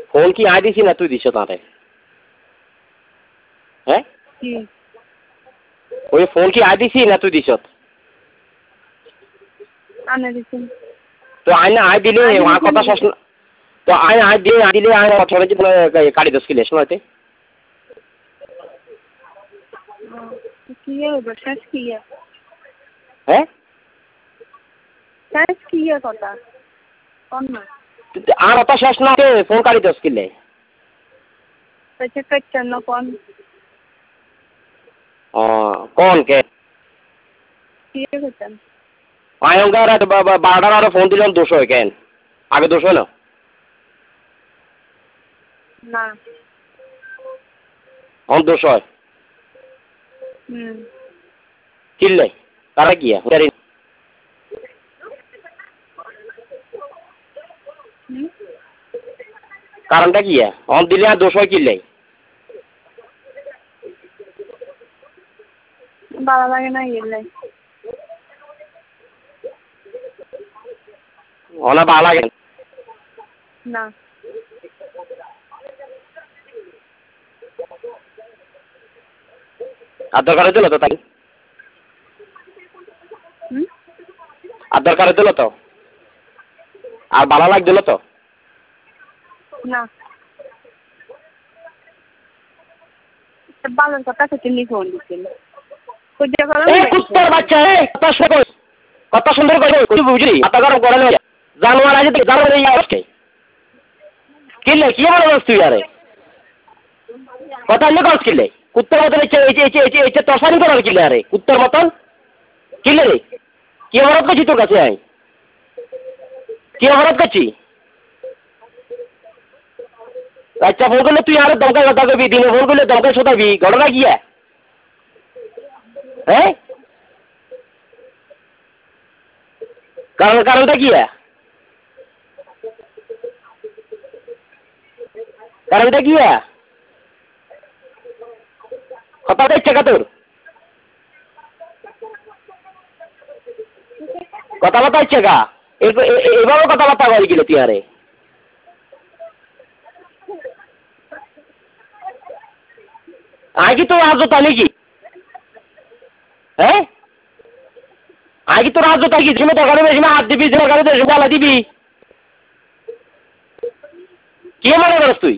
Phone কি I দিছি না তুই দিছ তাতে? হ্যাঁ ওই ফোন কি আই দিছি না তুই দিছ? আনে দিছেন তো আইনা আই দিলে আমার কথা শেষ না। তো আই দিলে আই অথরে যে কাটি দছ কিলে শোনাতে কি হবে শেষ কি হ্যাঁ শেষ কি কথা কোন না আর অত শেষ না ফোন কাটি দছ কিলে পেছে পেছে না কোন কোন কে কি হতেন আয়ঙ্গার 12টার আর ফোন দিলাম 200 কেন আগে 200 না না অন 200 কিলে তারা কি কারণটা কি অন দিলে আর 200 কিলে ভালো লাগে না গেলে ওনা ভালো লাগে না আধার কার্ড দিল তো তাই আধার কার্ড দিল তো আর ভালো লাগছিল তো না বালের কথা থেকে ফোন দিছিল কুত্তার বাচ্চা কথা সুন্দর করে তুই বুঝলি মাথা গরম করে না জানোয়ার আজ জানোয়ার এই আজকে কিলে কি বলে তুই আরে কথা নিয়ে কস কিলে কুত্তার মতন এই তসানি করার কিলে আরে কুত্তার মতন কিলে রে কি অপরাধ করছি তোর কাছে আই কি অপরাধ করছি আচ্ছা ফোন করলে তুই আরো দমকা কথা কবি দিনে ফোন করলে দমকা শোধাবি ঘটনা গিয়া হ্যাঁ কারণটা কি কারণটা কি কথাটা ইচ্ছে কা তোর কথাবার্তা ইচ্ছে কা এভাবে কথাবার্তা বল গেলে তুই আরে আগে তো রাজতা নাকি হ্যাঁ আগে তো রাজতা কি তুমি তো ঘরে বেশি হাত দিবি যে ঘরে বেশি বলা দিবি কি মনে করিস তুই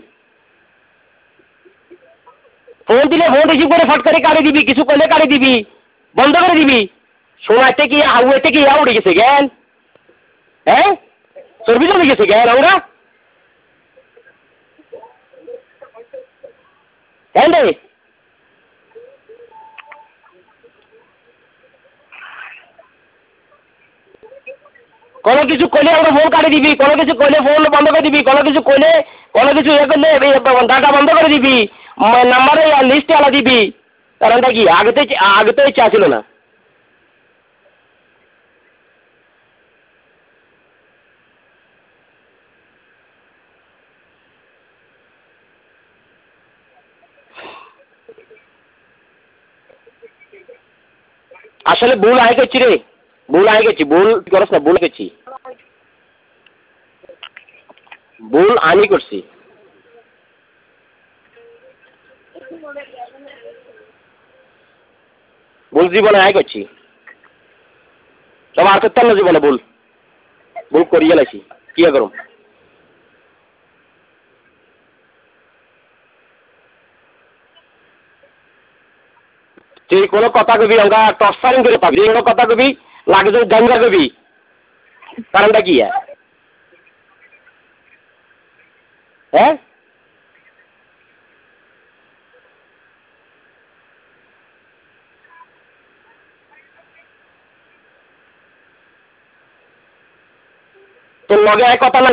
ফোন দিলে ফোন রিসিভ করে ফট করে কাটি দিবি কিছু করলে কাটি দিবি বন্ধ করে দিবি শোনাতে কি আউতে কি উঠে গেছে জ্ঞান হ্যাঁ চর্বি চলে গেছে জ্ঞান আমরা হ্যাঁ রে কোনো কিছু করলে আমরা ফোন কাটি দিবি কোনো কিছু করলে ফোন বন্ধ করে দিবি কোনো কিছু করলে কোনো কিছু ইয়ে করলে ডাটা বন্ধ করে দিবি নাম্বারে লিস্টে আলা দিবি কারণটা কি আগে তো ইচ্ছা ছিল না আসলে ভুল আয় করছি রে ভুল আয় গেছি ভুল করস না ভুল করছি ভুল আমি করছি ভুল জীবনে আয় করছি তবে আর করতাম না জীবনে ভুল ভুল করিয়ে লাইছি কি করুম তুই কোনো কথা কবি আমরা টর্চারিং করে পাবি কোনো কথা কবি লাগে যদি দাঙ্গা কবি কারণটা কি হ্যাঁ তোর লগে এক কথা না